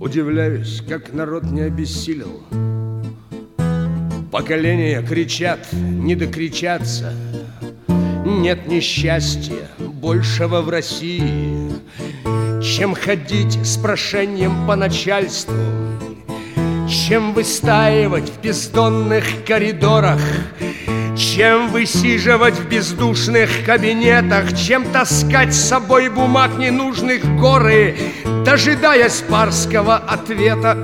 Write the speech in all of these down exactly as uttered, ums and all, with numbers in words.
Удивляюсь, как народ не обессилел. Поколения кричат, не докричаться. Нет несчастья большего в России, чем ходить с прошением по начальству, чем выстаивать в бездонных коридорах, чем высиживать в бездушных кабинетах, чем таскать с собой бумаг ненужных горы, дожидаясь барского ответа.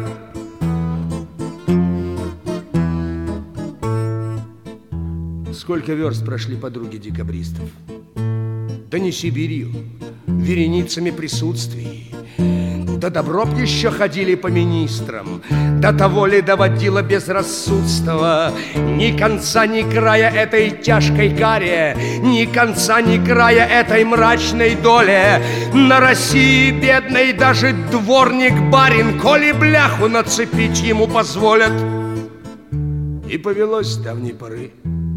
Сколько верст прошли подруги декабристов? Да не Сибирью, вереницами присутствий. Да добро б еще ходили по министрам. До того ли доводило безрассудство? Ни конца, ни края этой тяжкой каре, ни конца, ни края этой мрачной доле. На России бедной даже дворник-барин, коли бляху нацепить ему позволят. И повелось с давней поры.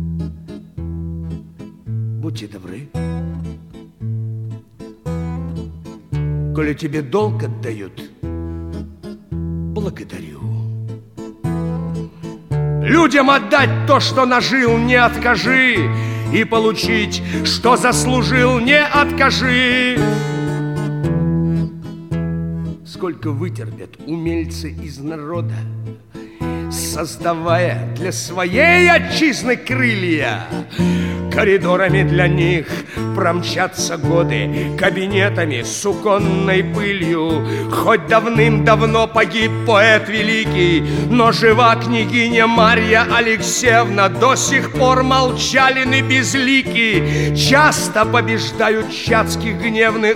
Будьте добры. Коли тебе долг отдают, благодарю. Людям отдать то, что нажил, не откажи. И получить, что заслужил, не откажи. Сколько вытерпят умельцы из народа, создавая для своей отчизны крылья. Коридорами для них промчатся годы, кабинетами с суконной пылью. Хоть давным-давно погиб поэт великий, но жива княгиня Марья Алексеевна. До сих пор молчалины безлики, часто побеждают чацких гневных.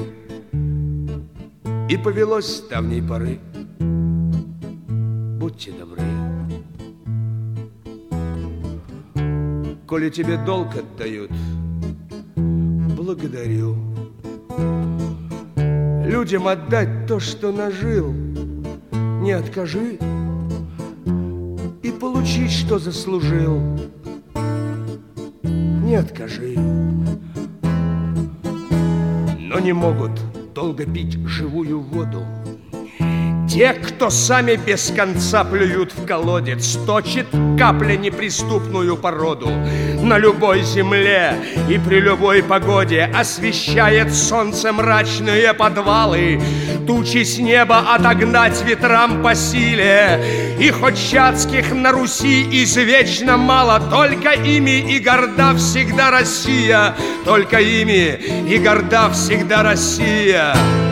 И повелось с давней поры. Будьте добры. Коли тебе долг отдают, благодарю. Людям отдать то, что нажил, не откажи. И получить, что заслужил, не откажи. Но не могут долго пить живую воду те, кто сами без конца плюют в колодец, точит капля неприступную породу. На любой земле и при любой погоде освещает солнце мрачные подвалы. Тучи с неба отогнать ветрам по силе. И хоть чацких на Руси извечно мало, только ими и горда всегда Россия. Только ими и горда всегда Россия.